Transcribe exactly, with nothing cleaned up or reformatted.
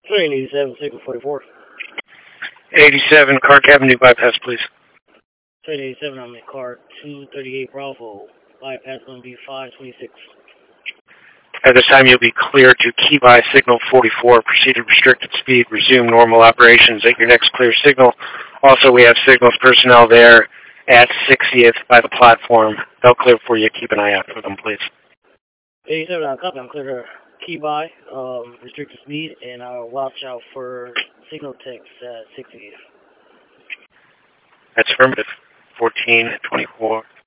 Train eighty-seven, signal forty-four. eighty-seven, Clark Avenue bypass, please. Train eighty-seven, I'm in car two thirty-eight Bravo. Bypass going to be five twenty-six. At this time, you'll be cleared to key by signal forty-four. Proceed at restricted speed. Resume normal operations at your next clear signal. Also, we have signals personnel there at sixtieth by the platform. They'll clear for you. Keep an eye out for them, please. eighty-seven, I'm copy. I'm clear to key by, um, restricted speed, and I'll watch out for signal text at sixtieth. That's affirmative. fourteen twenty-four.